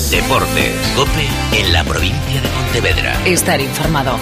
Deportes. COPE en la provincia de Pontevedra. Estar informado.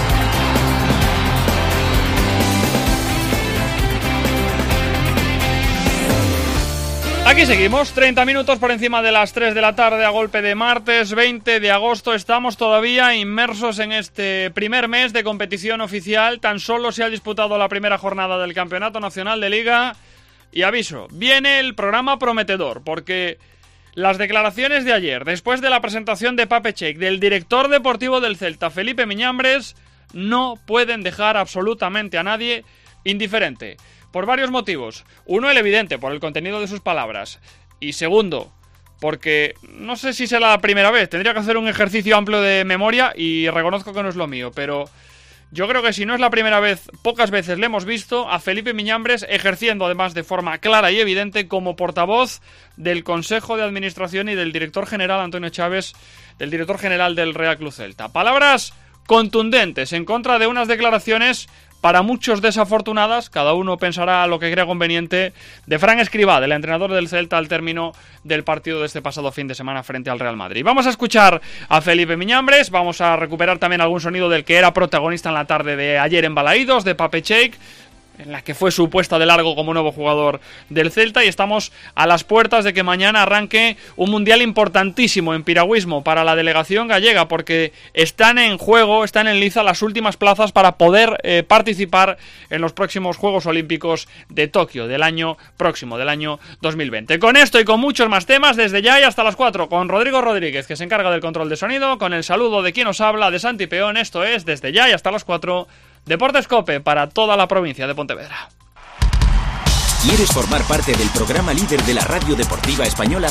Aquí seguimos, 30 minutos por encima de las 3 de la tarde a golpe de martes 20 de agosto. Estamos todavía inmersos en este primer mes de competición oficial. Tan solo se ha disputado la primera jornada del Campeonato Nacional de Liga. Y aviso, viene el programa prometedor, porque las declaraciones de ayer, después de la presentación de Pape Cheik, del director deportivo del Celta, Felipe Miñambres, no pueden dejar absolutamente a nadie indiferente. Por varios motivos. Uno, el evidente, por el contenido de sus palabras. Y segundo, porque no sé si será la primera vez. Tendría que hacer un ejercicio amplio de memoria y reconozco que no es lo mío. Pero yo creo que si no es la primera vez, pocas veces le hemos visto a Felipe Miñambres ejerciendo además de forma clara y evidente como portavoz del Consejo de Administración y del director general Antonio Chávez, del director general del Real Club Celta. Palabras contundentes en contra de unas declaraciones para muchos desafortunadas, cada uno pensará lo que crea conveniente, de Fran Escribá, del entrenador del Celta, al término del partido de este pasado fin de semana frente al Real Madrid. Vamos a escuchar a Felipe Miñambres, vamos a recuperar también algún sonido del que era protagonista en la tarde de ayer en Balaídos, de Pape Cheik, en la que fue su puesta de largo como nuevo jugador del Celta, y estamos a las puertas de que mañana arranque un mundial importantísimo en piragüismo para la delegación gallega, porque están en juego, están en liza las últimas plazas para poder participar en los próximos Juegos Olímpicos de Tokio del año próximo, del año 2020. Con esto y con muchos más temas, desde ya y hasta las 4, con Rodrigo Rodríguez, que se encarga del control de sonido, con el saludo de quien os habla, de Santi Peón. Esto es Desde ya y hasta las 4, Deportes COPE para toda la provincia de Pontevedra. ¿Quieres formar parte del programa líder de la radio deportiva española?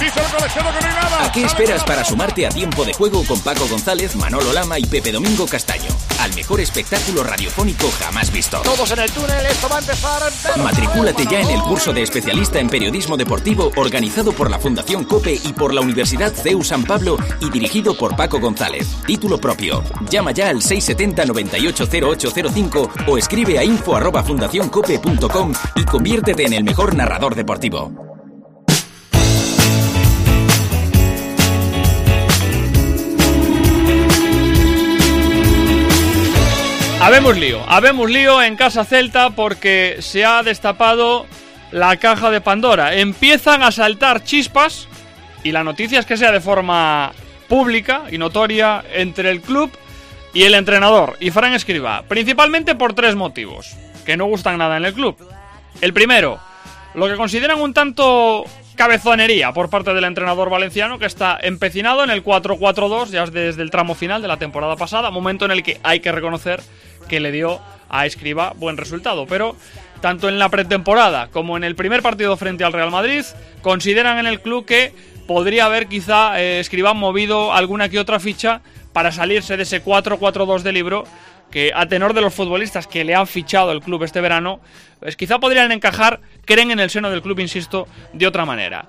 ¿A qué esperas para sumarte a Tiempo de Juego con Paco González, Manolo Lama y Pepe Domingo Castaño? Al mejor espectáculo radiofónico jamás visto. Todos en el túnel, esto va a empezar. Matricúlate ya en el curso de especialista en periodismo deportivo organizado por la Fundación COPE y por la Universidad CEU San Pablo y dirigido por Paco González. Título propio. Llama ya al 670 980805 o escribe a info@fundacioncope.com y conviértete en el mejor narrador deportivo. Habemos lío en Casa Celta porque se ha destapado la caja de Pandora. Empiezan a saltar chispas, y la noticia es que sea de forma pública y notoria, entre el club y el entrenador, y Fran Escribá, principalmente por 3 motivos que no gustan nada en el club. El primero, lo que consideran un tanto cabezonería por parte del entrenador valenciano, que está empecinado en el 4-4-2 ya desde el tramo final de la temporada pasada, momento en el que hay que reconocer que le dio a Escribá buen resultado, pero tanto en la pretemporada como en el primer partido frente al Real Madrid consideran en el club que podría haber quizá Escribá movido alguna que otra ficha para salirse de ese 4-4-2 de libro, que a tenor de los futbolistas que le han fichado el club este verano, pues quizá podrían encajar, creen en el seno del club, insisto, de otra manera.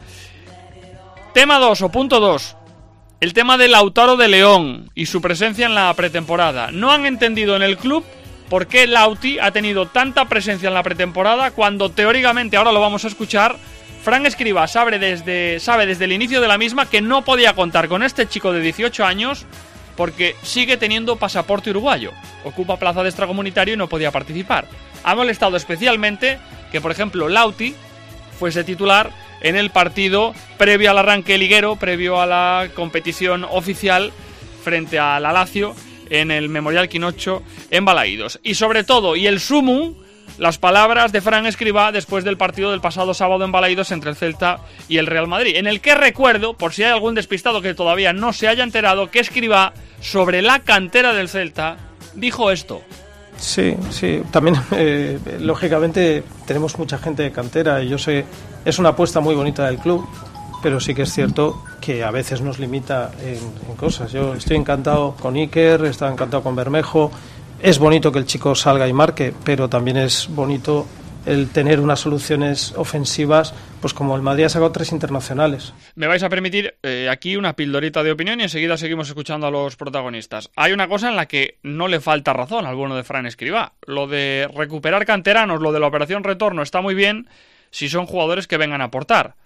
Tema 2 o punto 2, el tema de Lautaro de León y su presencia en la pretemporada. No han entendido en el club por qué Lauti ha tenido tanta presencia en la pretemporada cuando teóricamente, ahora lo vamos a escuchar, Fran Escribá sabe desde el inicio de la misma que no podía contar con este chico de 18 años porque sigue teniendo pasaporte uruguayo, ocupa plaza de extracomunitario y no podía participar. Ha molestado especialmente que, por ejemplo, Lauti fuese titular en el partido previo al arranque liguero, previo a la competición oficial frente a la Lazio en el Memorial Quinocho en Balaídos. Y sobre todo, y el sumum, las palabras de Fran Escribá después del partido del pasado sábado en Balaídos entre el Celta y el Real Madrid, en el que recuerdo, por si hay algún despistado que todavía no se haya enterado, que Escribá, sobre la cantera del Celta, dijo esto. Sí, también lógicamente tenemos mucha gente de cantera y yo sé, es una apuesta muy bonita del club, pero sí que es cierto que a veces nos limita en cosas. Yo estoy encantado con Iker, estoy encantado con Bermejo. Es bonito que el chico salga y marque, pero también es bonito el tener unas soluciones ofensivas, pues como el Madrid ha sacado 3 internacionales. Me vais a permitir aquí una pildorita de opinión y enseguida seguimos escuchando a los protagonistas. Hay una cosa en la que no le falta razón al bueno de Fran Escribá. Lo de recuperar canteranos, lo de la operación retorno está muy bien si son jugadores que vengan a aportar.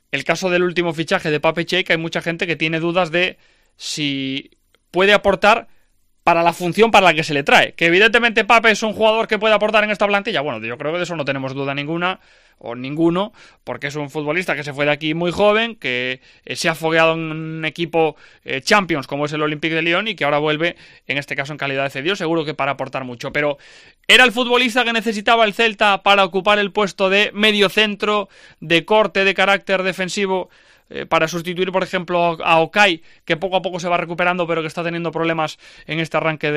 el caso del último fichaje de Pape Cheik, hay mucha gente que tiene dudas de si puede aportar para la función para la que se le trae. Que evidentemente Pape es un jugador que puede aportar en esta plantilla. Bueno, yo creo que de eso no tenemos duda ninguna, o ninguno, porque es un futbolista que se fue de aquí muy joven, que se ha fogueado en un equipo Champions como es el Olympique de Lyon y que ahora vuelve, en este caso en calidad de cedido, seguro que para aportar mucho. Pero ¿era el futbolista que necesitaba el Celta para ocupar el puesto de mediocentro, de corte, de carácter defensivo, para sustituir, por ejemplo, a Okay, que poco a poco se va recuperando pero que está teniendo problemas en este arranque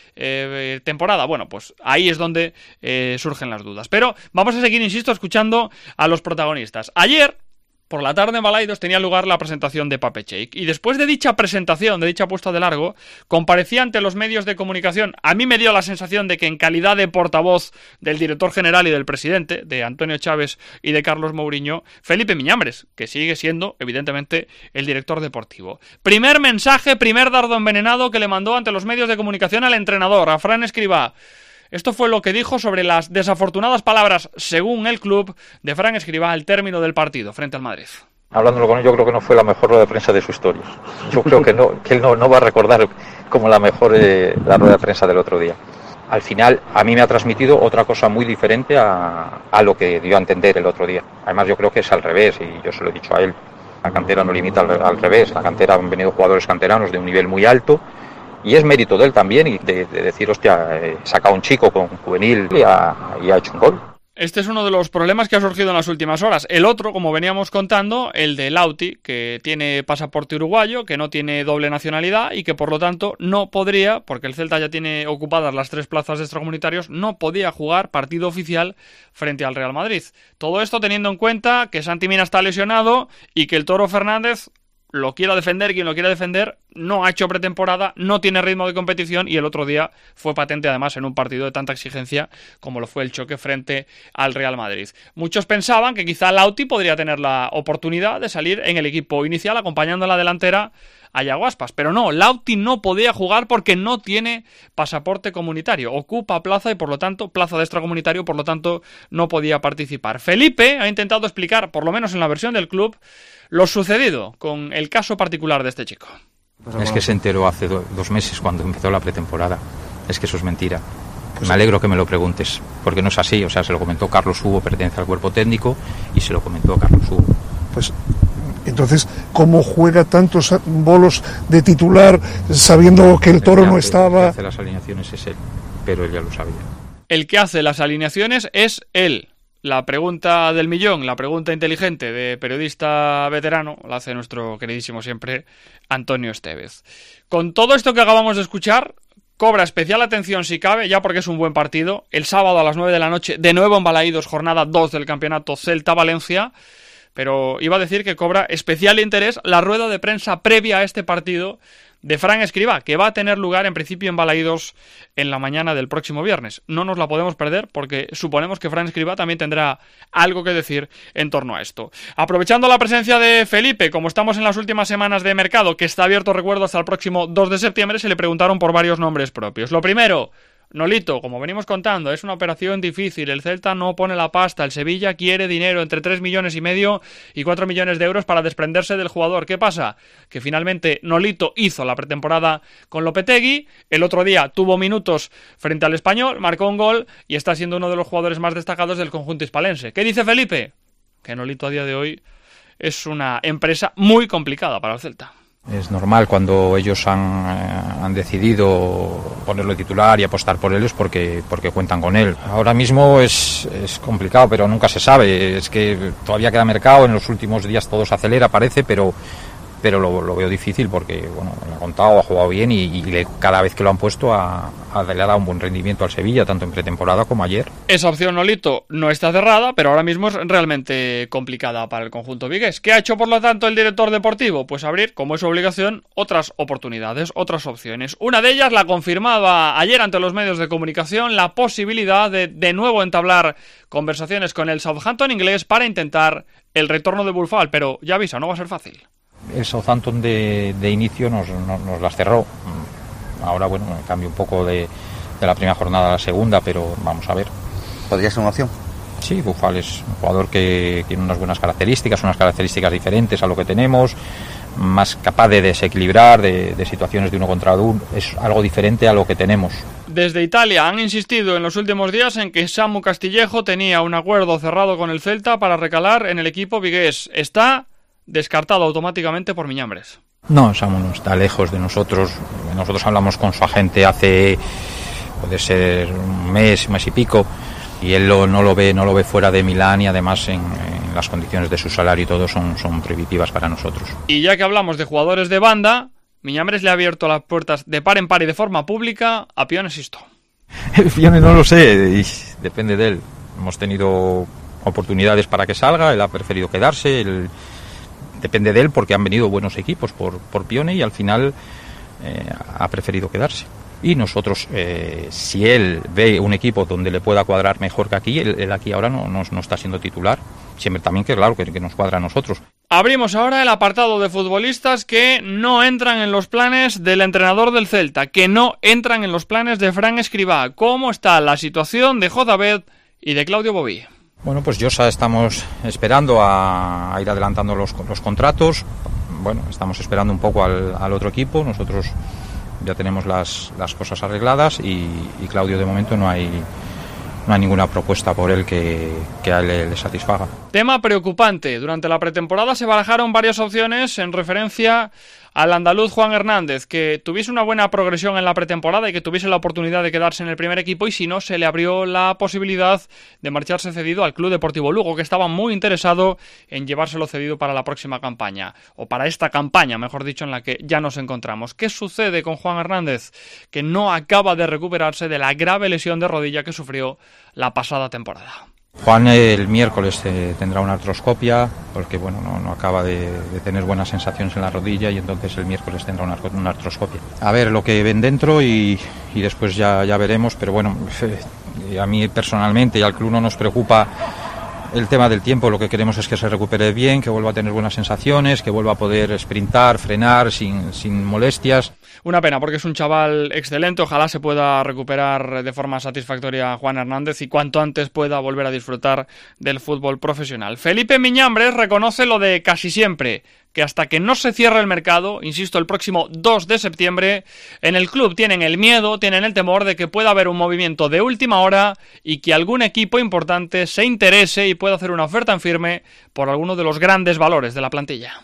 de temporada? Bueno, pues ahí es donde surgen las dudas. Pero vamos a seguir, insisto, escuchando a los protagonistas. Ayer, por la tarde en Balaidos, tenía lugar la presentación de Pape Cheik, y después de dicha presentación, de dicha puesta de largo, comparecía ante los medios de comunicación. A mí me dio la sensación de que en calidad de portavoz del director general y del presidente, de Antonio Chávez y de Carlos Mourinho, Felipe Miñambres, que sigue siendo, evidentemente, el director deportivo. Primer mensaje, primer dardo envenenado que le mandó ante los medios de comunicación al entrenador, a Fran Escribá. Esto fue lo que dijo sobre las desafortunadas palabras, según el club, de Fran Escribá al término del partido frente al Madrid. Hablándolo con él, yo creo que no fue la mejor rueda de prensa de su historia. Yo creo que él no va a recordar como la mejor la rueda de prensa del otro día. Al final, a mí me ha transmitido otra cosa muy diferente a lo que dio a entender el otro día. Además, yo creo que es al revés, y yo se lo he dicho a él. La cantera no limita al revés. La cantera han venido jugadores canteranos de un nivel muy alto, y es mérito de él también, y de decir, hostia, saca a un chico con juvenil y ha hecho un gol. Este es uno de los problemas que ha surgido en las últimas horas. El otro, como veníamos contando, el de Lauti, que tiene pasaporte uruguayo, que no tiene doble nacionalidad y que por lo tanto no podría, porque el Celta ya tiene ocupadas las 3 plazas de extracomunitarios, no podía jugar partido oficial frente al Real Madrid. Todo esto teniendo en cuenta que Santi Mina está lesionado y que el Toro Fernández, lo quiera defender quien lo quiera defender, no ha hecho pretemporada, no tiene ritmo de competición, y el otro día fue patente además en un partido de tanta exigencia como lo fue el choque frente al Real Madrid. Muchos pensaban que quizá Lauti podría tener la oportunidad de salir en el equipo inicial acompañando a la delantera a Yago Aspas, pero no, Lauti no podía jugar porque no tiene pasaporte comunitario, ocupa plaza y por lo tanto, plaza de extracomunitario, por lo tanto no podía participar. Felipe ha intentado explicar, por lo menos en la versión del club, lo sucedido con el caso particular de este chico. Es que se enteró hace 2 meses cuando empezó la pretemporada. Es que eso es mentira. Me alegro que me lo preguntes, porque no es así. O sea, se lo comentó Carlos Hugo, pertenece al cuerpo técnico, y se lo comentó Carlos Hugo. Pues entonces, ¿cómo juega tantos bolos de titular sabiendo que el Toro no estaba? El que hace las alineaciones es él, pero él ya lo sabía. El que hace las alineaciones es él. La pregunta del millón, la pregunta inteligente de periodista veterano, la hace nuestro queridísimo siempre Antonio Estevez. Con todo esto que acabamos de escuchar, cobra especial atención, si cabe, ya porque es un buen partido, el sábado a las 9 de la noche, de nuevo en Balaidos, jornada 2 del campeonato Celta-Valencia, pero iba a decir que cobra especial interés la rueda de prensa previa a este partido de Fran Escribá, que va a tener lugar en principio en Balaidos en la mañana del próximo viernes. No nos la podemos perder porque suponemos que Fran Escribá también tendrá algo que decir en torno a esto. Aprovechando la presencia de Felipe, como estamos en las últimas semanas de mercado, que está abierto, recuerdo, hasta el próximo 2 de septiembre, se le preguntaron por varios nombres propios. Lo primero, Nolito, como venimos contando, es una operación difícil, el Celta no pone la pasta, el Sevilla quiere dinero entre 3,5 millones y 4 millones de euros para desprenderse del jugador. ¿Qué pasa? Que finalmente Nolito hizo la pretemporada con Lopetegui, el otro día tuvo minutos frente al Español, marcó un gol y está siendo uno de los jugadores más destacados del conjunto hispalense. ¿Qué dice Felipe? Que Nolito a día de hoy es una empresa muy complicada para el Celta. Es normal cuando ellos han decidido ponerlo de titular y apostar por él, es porque cuentan con él. Ahora mismo es complicado, pero nunca se sabe. Es que todavía queda mercado, en los últimos días todo se acelera, parece, pero lo veo difícil porque bueno, lo ha contado, ha jugado bien y cada vez que lo han puesto le ha dado un buen rendimiento al Sevilla, tanto en pretemporada como ayer. Esa opción, Nolito, no está cerrada, pero ahora mismo es realmente complicada para el conjunto vigués. ¿Qué ha hecho, por lo tanto, el director deportivo? Pues abrir, como es su obligación, otras oportunidades, otras opciones. Una de ellas la confirmaba ayer ante los medios de comunicación, la posibilidad de nuevo entablar conversaciones con el Southampton inglés para intentar el retorno de Boufal, pero ya avisa, no va a ser fácil. El Southampton de inicio nos las cerró. Ahora, bueno, cambio un poco de la primera jornada a la segunda, pero vamos a ver. ¿Podría ser una opción? Sí, Boufal es un jugador que tiene unas buenas características diferentes a lo que tenemos, más capaz de desequilibrar de situaciones de uno contra uno, es algo diferente a lo que tenemos. Desde Italia han insistido en los últimos días en que Samu Castillejo tenía un acuerdo cerrado con el Celta para recalar en el equipo vigués. Está descartado automáticamente por Miñambres. No, Samu no está lejos de nosotros. Nosotros hablamos con su agente hace, puede ser un mes y pico, y él no lo ve fuera de Milán, y además en las condiciones de su salario y todo son prohibitivas para nosotros. Y ya que hablamos de jugadores de banda, Miñambres le ha abierto las puertas de par en par y de forma pública a Pione Sisto. Pione no lo sé, depende de él. Hemos tenido oportunidades para que salga, él ha preferido quedarse, depende de él porque han venido buenos equipos por Pione y al final ha preferido quedarse. Y nosotros, si él ve un equipo donde le pueda cuadrar mejor que aquí, él aquí ahora no está siendo titular. Siempre también que claro que nos cuadra a nosotros. Abrimos ahora el apartado de futbolistas que no entran en los planes del entrenador del Celta, que no entran en los planes de Fran Escribá. ¿Cómo está la situación de Jozabed y de Claudio Bobí? Bueno, pues Josa estamos esperando a ir adelantando los contratos. Bueno, estamos esperando un poco al otro equipo. Nosotros ya tenemos las cosas arregladas y Claudio de momento no hay ninguna propuesta por él que a él le satisfaga. Tema preocupante. Durante la pretemporada se barajaron varias opciones en referencia al andaluz Juan Hernández, que tuviese una buena progresión en la pretemporada y que tuviese la oportunidad de quedarse en el primer equipo, y si no, se le abrió la posibilidad de marcharse cedido al Club Deportivo Lugo, que estaba muy interesado en llevárselo cedido para la próxima campaña, o para esta campaña, mejor dicho, en la que ya nos encontramos. ¿Qué sucede con Juan Hernández? Que no acaba de recuperarse de la grave lesión de rodilla que sufrió la pasada temporada. Juan el miércoles tendrá una artroscopia porque bueno no acaba de tener buenas sensaciones en la rodilla, y entonces el miércoles tendrá una artroscopia. A ver lo que ven dentro y después ya veremos, pero bueno, a mí personalmente y al club no nos preocupa el tema del tiempo. Lo que queremos es que se recupere bien, que vuelva a tener buenas sensaciones, que vuelva a poder sprintar, frenar sin molestias. Una pena porque es un chaval excelente, ojalá se pueda recuperar de forma satisfactoria Juan Hernández y cuanto antes pueda volver a disfrutar del fútbol profesional. Felipe Miñambres reconoce lo de casi siempre, que hasta que no se cierre el mercado, insisto, el próximo 2 de septiembre, en el club tienen el miedo, tienen el temor de que pueda haber un movimiento de última hora y que algún equipo importante se interese y pueda hacer una oferta en firme por alguno de los grandes valores de la plantilla.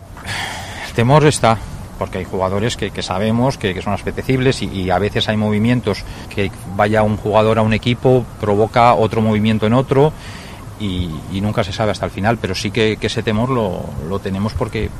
El temor está, porque hay jugadores que sabemos que son apetecibles y a veces hay movimientos que vaya un jugador a un equipo, provoca otro movimiento en otro y nunca se sabe hasta el final, pero sí que ese temor lo tenemos porque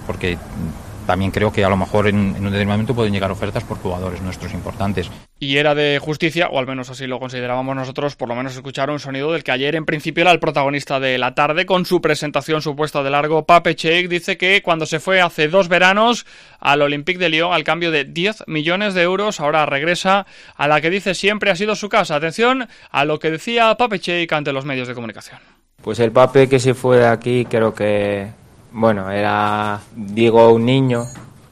también creo que a lo mejor en un determinado momento pueden llegar ofertas por jugadores nuestros importantes. Y era de justicia, o al menos así lo considerábamos nosotros, por lo menos escuchar un sonido del que ayer en principio era el protagonista de la tarde con su presentación supuesta de largo. Pape Cheik dice que cuando se fue hace 2 veranos al Olympique de Lyon al cambio de 10 millones de euros, ahora regresa a la que dice siempre ha sido su casa. Atención a lo que decía Pape Cheik ante los medios de comunicación. Pues el Pape que se fue de aquí creo que, bueno, era, digo, un niño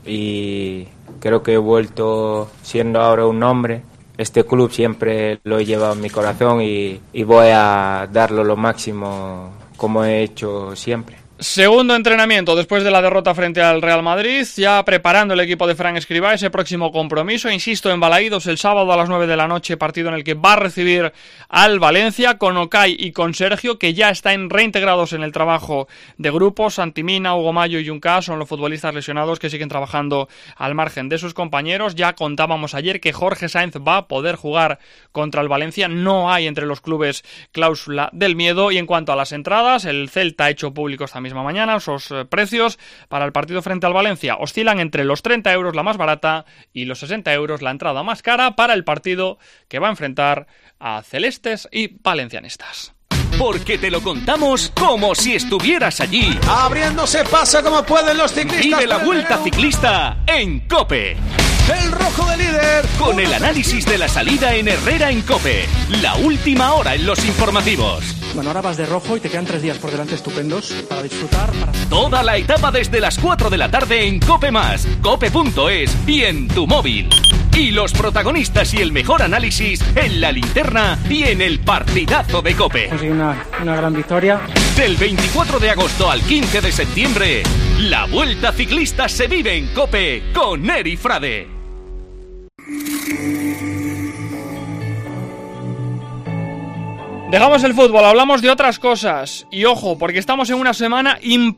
y creo que he vuelto siendo ahora un hombre. Este club siempre lo he llevado en mi corazón y voy a darlo lo máximo como he hecho siempre. Segundo entrenamiento después de la derrota frente al Real Madrid, ya preparando el equipo de Fran Escribá ese próximo compromiso, insisto, en Balaídos el sábado a las 9 de la noche, partido en el que va a recibir al Valencia con Okay y con Sergio, que ya están reintegrados en el trabajo de grupo. Santimina, Hugo Mayo y Junca son los futbolistas lesionados que siguen trabajando al margen de sus compañeros. Ya contábamos ayer que Jorge Sáenz va a poder jugar contra el Valencia, no hay entre los clubes cláusula del miedo. Y en cuanto a las entradas, el Celta ha hecho públicos también mañana esos precios para el partido frente al Valencia. Oscilan entre los 30 euros la más barata y los 60 euros la entrada más cara para el partido que va a enfrentar a celestes y valencianistas. Porque te lo contamos como si estuvieras allí. Abriéndose paso como pueden los ciclistas. Vive la Vuelta Ciclista en COPE. El rojo de líder. Con el análisis de la salida en Herrera en COPE. La última hora en los informativos. Bueno, ahora vas de rojo y te quedan 3 días por delante estupendos para disfrutar. Toda la etapa desde las 4 de la tarde en COPE+, cope.es y en tu móvil. Y los protagonistas y el mejor análisis en La Linterna y en el partidazo de COPE. Conseguí una gran victoria. Del 24 de agosto al 15 de septiembre, la Vuelta Ciclista se vive en COPE con Eri Frade. Dejamos el fútbol, hablamos de otras cosas. Y ojo, porque estamos en una semana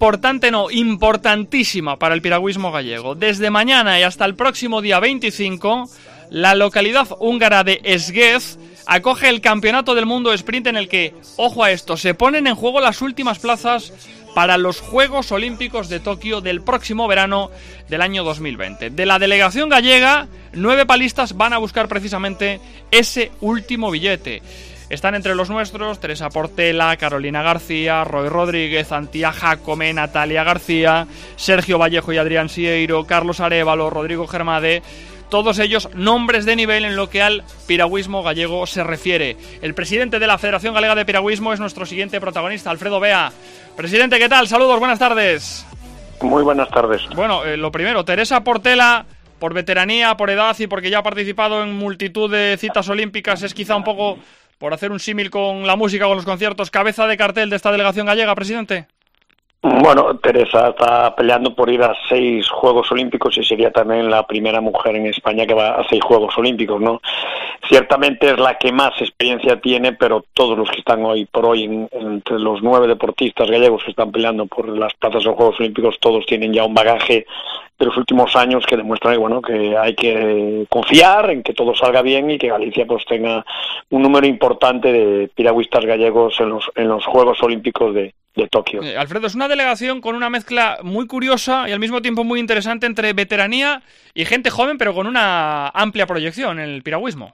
importantísima para el piragüismo gallego. Desde mañana y hasta el próximo día 25, la localidad húngara de Esguez acoge el Campeonato del Mundo Sprint, en el que, ojo a esto, se ponen en juego las últimas plazas para los Juegos Olímpicos de Tokio del próximo verano del año 2020. De la delegación gallega, 9 palistas van a buscar precisamente ese último billete. Están entre los nuestros Teresa Portela, Carolina García, Roy Rodríguez, Antía Jacome, Natalia García, Sergio Vallejo y Adrián Sieiro, Carlos Arévalo, Rodrigo Germade. Todos ellos nombres de nivel en lo que al piragüismo gallego se refiere. El presidente de la Federación Galega de Piragüismo es nuestro siguiente protagonista, Alfredo Bea. Presidente, ¿qué tal? Saludos, buenas tardes. Muy buenas tardes. Bueno, lo primero, Teresa Portela, por veteranía, por edad y porque ya ha participado en multitud de citas olímpicas, es quizá un poco, por hacer un símil con la música, con los conciertos, cabeza de cartel de esta delegación gallega, presidente. Bueno, Teresa está peleando por ir a 6 Juegos Olímpicos y sería también la primera mujer en España que va a 6 Juegos Olímpicos, ¿no? Ciertamente es la que más experiencia tiene, pero todos los que están hoy por hoy entre los 9 deportistas gallegos que están peleando por las plazas de los Juegos Olímpicos, todos tienen ya un bagaje de los últimos años que demuestra que hay que confiar en que todo salga bien y que Galicia pues tenga un número importante de piragüistas gallegos en los Juegos Olímpicos de Tokio. Alfredo, es una delegación con una mezcla muy curiosa y al mismo tiempo muy interesante entre veteranía y gente joven, pero con una amplia proyección en el piragüismo.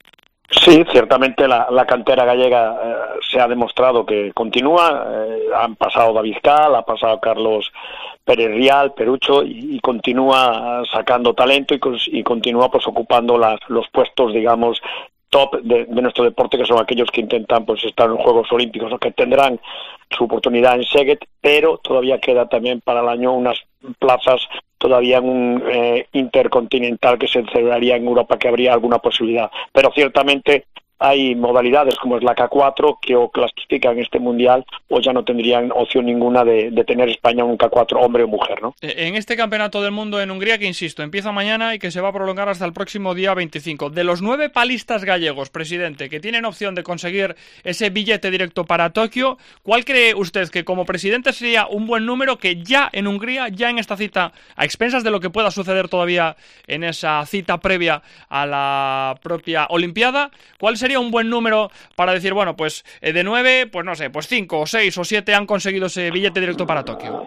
Sí, ciertamente la cantera gallega se ha demostrado que continúa. Han pasado David Cal, ha pasado Carlos Pérez Rial, Perucho, y continúa sacando talento y continúa pues ocupando los puestos, digamos, top de nuestro deporte, que son aquellos que intentan pues estar en los Juegos Olímpicos, ¿no? Que tendrán su oportunidad en Szeged, pero todavía queda también para el año unas plazas todavía en un intercontinental que se celebraría en Europa, que habría alguna posibilidad, pero ciertamente hay modalidades como es la K4 que o clasifican este mundial o ya no tendrían opción ninguna de tener España un K4 hombre o mujer, ¿no? En este campeonato del mundo en Hungría, que insisto, empieza mañana y que se va a prolongar hasta el próximo día 25. De los 9 palistas gallegos, presidente, que tienen opción de conseguir ese billete directo para Tokio, ¿cuál cree usted que como presidente sería un buen número que ya en Hungría, ya en esta cita, a expensas de lo que pueda suceder todavía en esa cita previa a la propia Olimpiada, cuál sería un buen número para decir, bueno, pues de 9, pues no sé, pues 5 o 6 o 7 han conseguido ese billete directo para Tokio?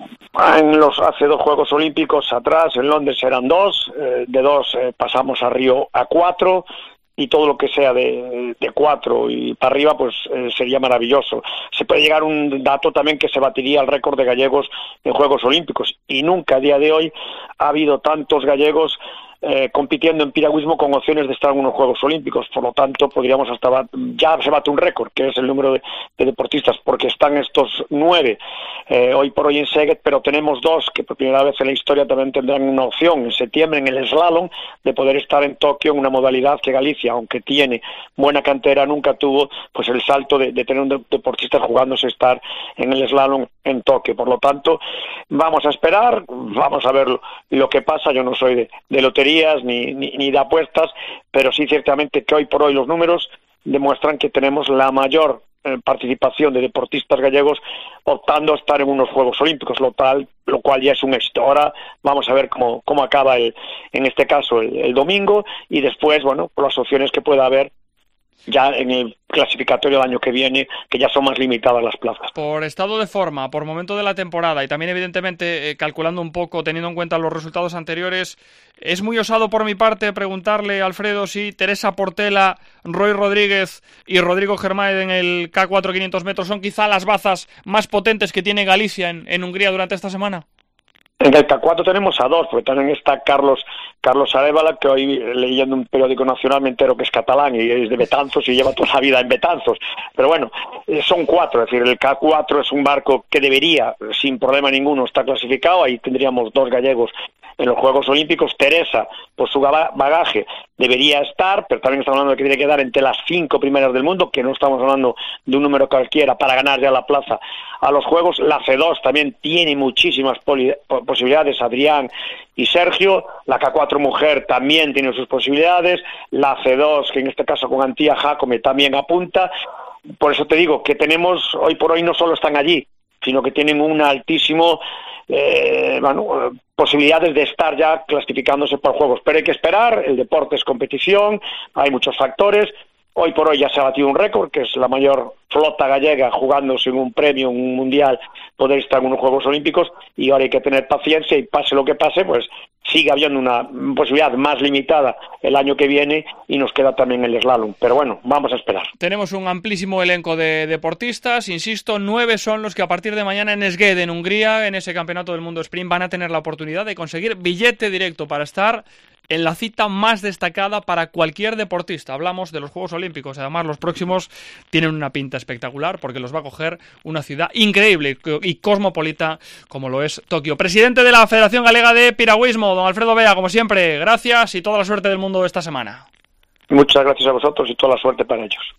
Hace 2 Juegos Olímpicos atrás, en Londres eran 2, de 2 pasamos a Río a 4, y todo lo que sea de 4 y para arriba pues sería maravilloso. Se puede llegar a un dato también que se batiría el récord de gallegos en Juegos Olímpicos, y nunca a día de hoy ha habido tantos gallegos compitiendo en piragüismo con opciones de estar en unos Juegos Olímpicos. Por lo tanto, podríamos ya se bate un récord, que es el número de deportistas, porque están estos 9 hoy por hoy en Szeged, pero tenemos 2 que por primera vez en la historia también tendrán una opción en septiembre en el slalom de poder estar en Tokio, en una modalidad que Galicia, aunque tiene buena cantera, nunca tuvo pues el salto de tener un deportista jugándose estar en el slalom en Tokio. Por lo tanto, vamos a esperar, vamos a ver lo que pasa. Yo no soy de lotería ni de apuestas, pero sí ciertamente que hoy por hoy los números demuestran que tenemos la mayor participación de deportistas gallegos optando a estar en unos Juegos Olímpicos, lo cual ya es un éxito. Ahora vamos a ver cómo acaba en este caso el domingo, y después, bueno, por las opciones que pueda haber ya en el clasificatorio del año que viene, que ya son más limitadas las plazas. Por estado de forma, por momento de la temporada y también evidentemente calculando un poco, teniendo en cuenta los resultados anteriores, es muy osado por mi parte preguntarle, Alfredo, si Teresa Portela, Roy Rodríguez y Rodrigo Germade en el K4 500 metros son quizá las bazas más potentes que tiene Galicia en Hungría durante esta semana. En el K4 tenemos a 2, porque también está Carlos Arévalo, que hoy leyendo un periódico nacional me entero que es catalán y es de Betanzos y lleva toda la vida en Betanzos. Pero bueno, son 4, es decir, el K4 es un barco que debería, sin problema ninguno, estar clasificado. Ahí tendríamos 2 gallegos en los Juegos Olímpicos. Teresa por su bagaje debería estar, pero también estamos hablando de que tiene que dar entre las 5 primeras del mundo, que no estamos hablando de un número cualquiera para ganar ya la plaza a los Juegos. La C2 también tiene muchísimas posibilidades, Adrián y Sergio. La K4 mujer también tiene sus posibilidades. La C2, que en este caso con Antía Jacome también apunta. Por eso te digo que tenemos, hoy por hoy no solo están allí, sino que tienen un altísimo posibilidades de estar ya clasificándose por Juegos. Pero hay que esperar, el deporte es competición, hay muchos factores. Hoy por hoy ya se ha batido un récord, que es la mayor flota gallega jugándose en un premio, en un mundial, poder estar en unos Juegos Olímpicos, y ahora hay que tener paciencia y pase lo que pase, pues sigue habiendo una posibilidad más limitada el año que viene y nos queda también el slalom. Pero bueno, vamos a esperar. Tenemos un amplísimo elenco de deportistas, insisto, 9 son los que a partir de mañana en Szeged, en Hungría, en ese Campeonato del Mundo Sprint, van a tener la oportunidad de conseguir billete directo para estar en la cita más destacada para cualquier deportista. Hablamos de los Juegos Olímpicos. Además, los próximos tienen una pinta espectacular porque los va a coger una ciudad increíble y cosmopolita como lo es Tokio. Presidente de la Federación Galega de Piragüismo, don Alfredo Bea, como siempre, gracias y toda la suerte del mundo esta semana. Muchas gracias a vosotros y toda la suerte para ellos.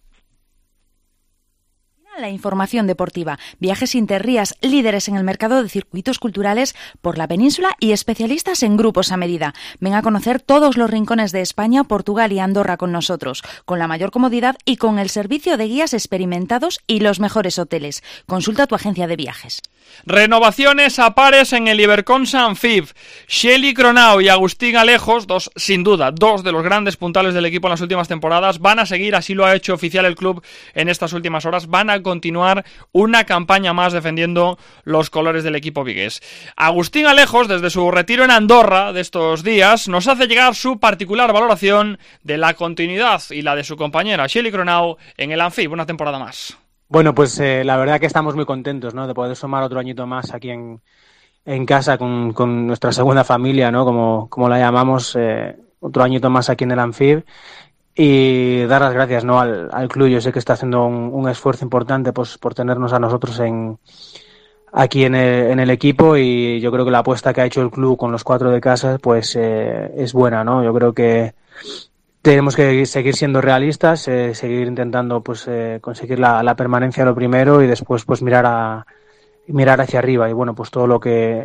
La información deportiva. Viajes Interrías, líderes en el mercado de circuitos culturales por la península y especialistas en grupos a medida. Ven a conocer todos los rincones de España, Portugal y Andorra con nosotros, con la mayor comodidad y con el servicio de guías experimentados y los mejores hoteles. Consulta tu agencia de viajes. Renovaciones a pares en el Iberconsa Amfib. Shelly Cronau y Agustín Alejos, sin duda, dos de los grandes puntales del equipo en las últimas temporadas, van a seguir, así lo ha hecho oficial el club en estas últimas horas, van a continuar una campaña más defendiendo los colores del equipo vigués. Agustín Alejos, desde su retiro en Andorra de estos días, nos hace llegar su particular valoración de la continuidad y la de su compañera Shelly Cronau en el Amfib, una temporada más. Bueno, pues la verdad que estamos muy contentos, ¿no?, de poder sumar otro añito más aquí en casa con nuestra segunda familia, ¿no?, como la llamamos, otro añito más aquí en el Amfib, y dar las gracias, ¿no?, al club. Yo sé que está haciendo un esfuerzo importante pues por tenernos a nosotros aquí en el equipo, y yo creo que la apuesta que ha hecho el club con los 4 de casa pues es buena, ¿no? Yo creo que tenemos que seguir siendo realistas, seguir intentando pues conseguir la permanencia lo primero, y después pues mirar hacia arriba, y bueno, pues todo lo que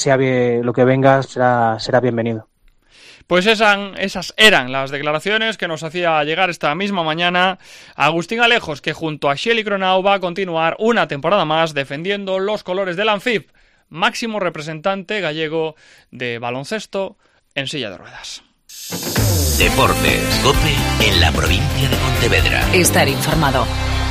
venga será bienvenido. Pues esas eran las declaraciones que nos hacía llegar esta misma mañana Agustín Alejos, que junto a Shelly Cronau va a continuar una temporada más defendiendo los colores del Amfib, máximo representante gallego de baloncesto en silla de ruedas. Deportes, COPE en la provincia de Pontevedra. Estar informado.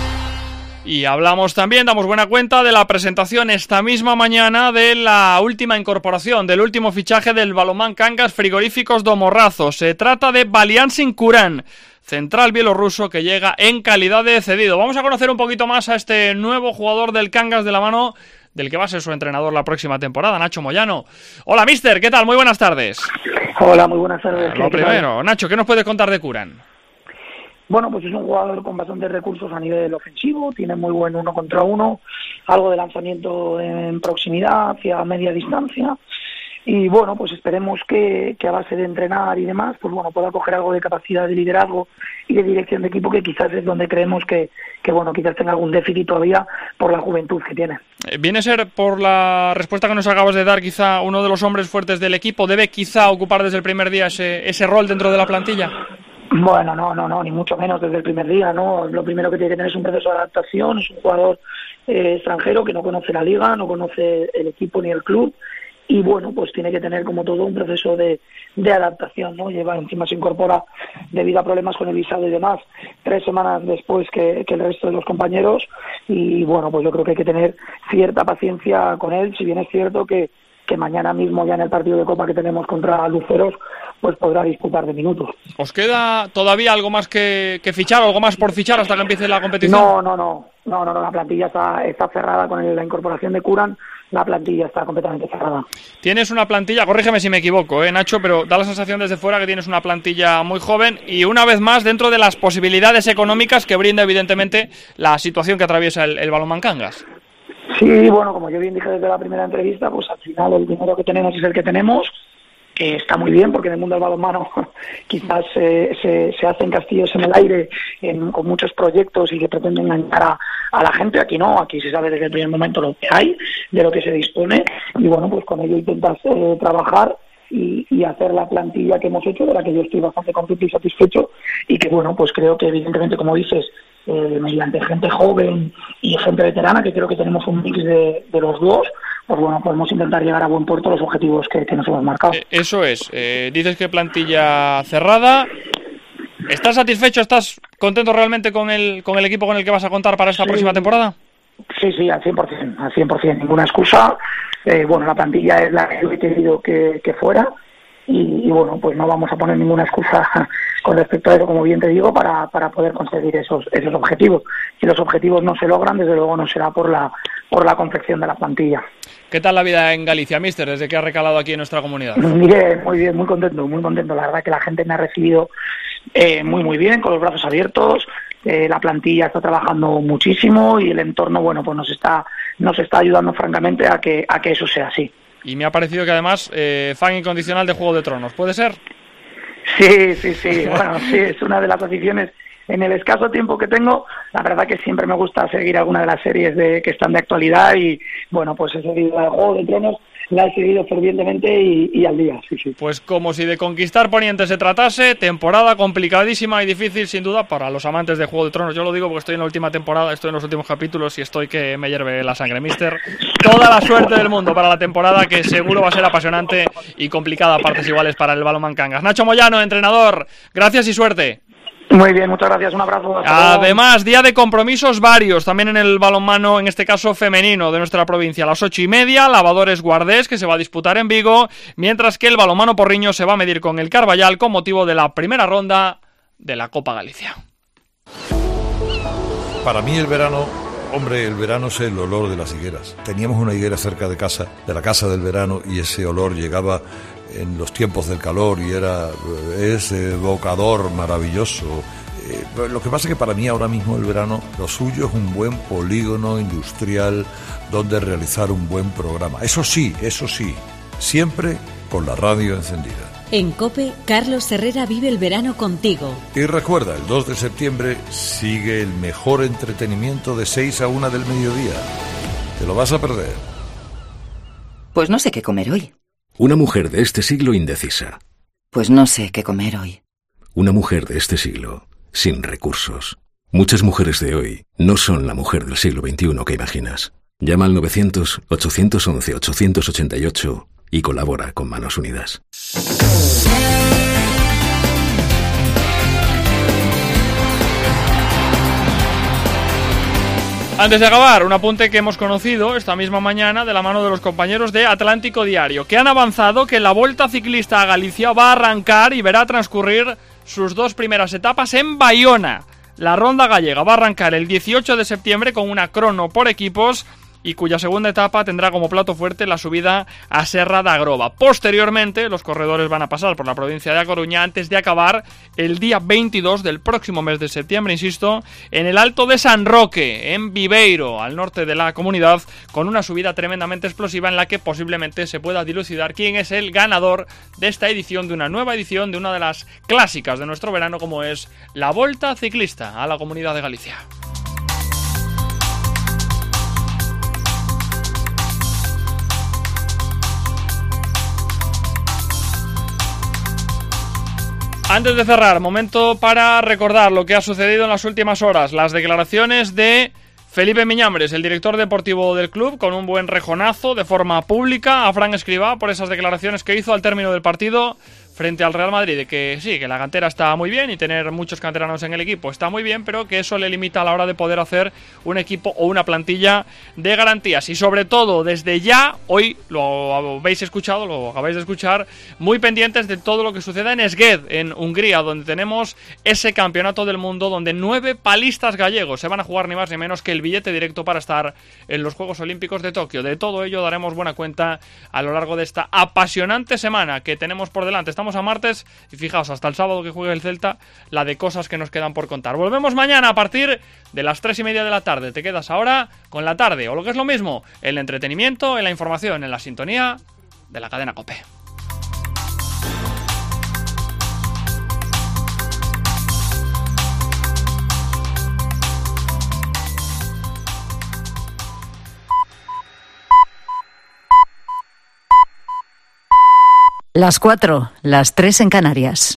Y hablamos también, damos buena cuenta de la presentación esta misma mañana de la última incorporación, del último fichaje del Balonmán Cangas Frigoríficos do Morrazo. Se trata de Valiansin Kuran, central bielorruso que llega en calidad de cedido. Vamos a conocer un poquito más a este nuevo jugador del Cangas de la mano del que va a ser su entrenador la próxima temporada, Nacho Moyano. Hola, mister, ¿qué tal? Muy buenas tardes. Hola, muy buenas tardes. Lo primero, Nacho, ¿qué nos puedes contar de Kuran? Bueno, pues es un jugador con bastantes recursos a nivel ofensivo, tiene muy buen 1 contra 1, algo de lanzamiento en proximidad, hacia media distancia, y bueno, pues esperemos que a base de entrenar y demás, pues bueno, pueda coger algo de capacidad de liderazgo y de dirección de equipo, que quizás es donde creemos que bueno, quizás tenga algún déficit todavía por la juventud que tiene. ¿Viene a ser, por la respuesta que nos acabas de dar, quizá uno de los hombres fuertes del equipo? ¿Debe quizá ocupar desde el primer día ese rol dentro de la plantilla? Bueno, no, ni mucho menos desde el primer día, ¿no? Lo primero que tiene que tener es un proceso de adaptación, es un jugador extranjero que no conoce la liga, no conoce el equipo ni el club, y bueno, pues tiene que tener como todo un proceso de adaptación, ¿no? Encima se incorpora debido a problemas con el visado y demás 3 semanas después que el resto de los compañeros, y bueno, pues yo creo que hay que tener cierta paciencia con él, si bien es cierto que mañana mismo ya en el partido de Copa que tenemos contra Luceros pues podrá disputar de minutos. ¿Os queda todavía algo más que fichar, algo más por fichar hasta que empiece la competición? No, la plantilla está cerrada con la incorporación de Kuran, la plantilla está completamente cerrada. Tienes una plantilla, corrígeme si me equivoco, Nacho, pero da la sensación desde fuera que tienes una plantilla muy joven y una vez más dentro de las posibilidades económicas que brinda evidentemente la situación que atraviesa el Balonmán Cangas. Sí, bueno, como yo bien dije desde la primera entrevista, pues al final el dinero que tenemos es el que tenemos. está muy bien, porque en el mundo del balonmano quizás se hacen castillos en el aire con muchos proyectos y que pretenden engañar a la gente. Aquí no, aquí se sabe desde el primer momento lo que hay, de lo que se dispone, y bueno, pues con ello intentas trabajar y hacer la plantilla que hemos hecho, de la que yo estoy bastante contento y satisfecho, y que bueno, pues creo que evidentemente, como dices, mediante gente joven y gente veterana, que creo que tenemos un mix de los dos, pues bueno, podemos intentar llegar a buen puerto los objetivos que nos hemos marcado. Eso es, dices que plantilla cerrada. ¿Estás satisfecho, estás contento realmente con el equipo con el que vas a contar para esta próxima temporada? Sí, al 100%, ninguna excusa. Bueno, la plantilla es la que he querido que fuera, y bueno, pues no vamos a poner ninguna excusa con respecto a eso, como bien te digo, para poder conseguir esos objetivos. Si los objetivos no se logran, desde luego no será por la confección de la plantilla. ¿Qué tal la vida en Galicia, míster, desde que ha recalado aquí en nuestra comunidad? Mire, muy bien, muy contento. La verdad que la gente me ha recibido muy bien, con los brazos abiertos. La plantilla está trabajando muchísimo y el entorno, bueno, pues nos está ayudando francamente a que eso sea así. Y me ha parecido que además fan incondicional de Juego de Tronos, ¿puede ser? Sí. Bueno, sí, es una de las aficiones. En el escaso tiempo que tengo, la verdad que siempre me gusta seguir alguna de las series que están de actualidad, y bueno, pues he seguido el Juego de Tronos, la he seguido fervientemente y al día, sí. Pues como si de conquistar Poniente se tratase, temporada complicadísima y difícil sin duda para los amantes de Juego de Tronos. Yo lo digo porque estoy en la última temporada, estoy en los últimos capítulos y estoy que me hierve la sangre, mister. Toda la suerte del mundo para la temporada, que seguro va a ser apasionante y complicada a partes iguales para el Balonmán Cangas. Nacho Moyano, entrenador, gracias y suerte. Muy bien, muchas gracias, un abrazo. Además, día de compromisos varios, también en el balonmano, en este caso femenino, de nuestra provincia. A las 8:30, Lavadores Guardés, que se va a disputar en Vigo, mientras que el balonmano Porriño se va a medir con el Carballal con motivo de la primera ronda de la Copa Galicia. Para mí el verano es el olor de las higueras. Teníamos una higuera cerca de la casa del verano, y ese olor llegaba en los tiempos del calor y es evocador, maravilloso. Lo que pasa es que para mí ahora mismo el verano, lo suyo es un buen polígono industrial donde realizar un buen programa. Eso sí, siempre con la radio encendida. En COPE, Carlos Herrera vive el verano contigo. Y recuerda, el 2 de septiembre sigue el mejor entretenimiento de 6 a 1 del mediodía. ¿Te lo vas a perder? Pues no sé qué comer hoy. Una mujer de este siglo indecisa. Pues no sé qué comer hoy. Una mujer de este siglo sin recursos. Muchas mujeres de hoy no son la mujer del siglo XXI que imaginas. Llama al 900-811-888 y colabora con Manos Unidas. Antes de acabar, un apunte que hemos conocido esta misma mañana de la mano de los compañeros de Atlántico Diario, que han avanzado que la Volta Ciclista a Galicia va a arrancar y verá transcurrir sus 2 primeras etapas en Baiona. La ronda gallega va a arrancar el 18 de septiembre con una crono por equipos, y cuya segunda etapa tendrá como plato fuerte la subida a Serra da Groba. Posteriormente, los corredores van a pasar por la provincia de A Coruña antes de acabar el día 22 del próximo mes de septiembre, insisto, en el Alto de San Roque, en Viveiro, al norte de la comunidad, con una subida tremendamente explosiva en la que posiblemente se pueda dilucidar quién es el ganador de esta edición, de una nueva edición, de una de las clásicas de nuestro verano, como es la Volta Ciclista a la Comunidad de Galicia. Antes de cerrar, momento para recordar lo que ha sucedido en las últimas horas. Las declaraciones de Felipe Miñambres, el director deportivo del club, con un buen rejonazo de forma pública a Fran Escribá por esas declaraciones que hizo al término del partido frente al Real Madrid, de que sí, que la cantera está muy bien y tener muchos canteranos en el equipo está muy bien, pero que eso le limita a la hora de poder hacer un equipo o una plantilla de garantías. Y sobre todo, desde ya, hoy lo habéis escuchado, lo acabáis de escuchar, muy pendientes de todo lo que suceda en Szeged, en Hungría, donde tenemos ese campeonato del mundo, donde 9 palistas gallegos se van a jugar ni más ni menos que el billete directo para estar en los Juegos Olímpicos de Tokio. De todo ello daremos buena cuenta a lo largo de esta apasionante semana que tenemos por delante. Estamos a martes y fijaos, hasta el sábado que juegue el Celta, la de cosas que nos quedan por contar. Volvemos mañana a partir de las 3:30 de la tarde. Te quedas ahora con la tarde, o lo que es lo mismo, el entretenimiento, en la información, en la sintonía de la cadena COPE. Las 4, las 3 en Canarias.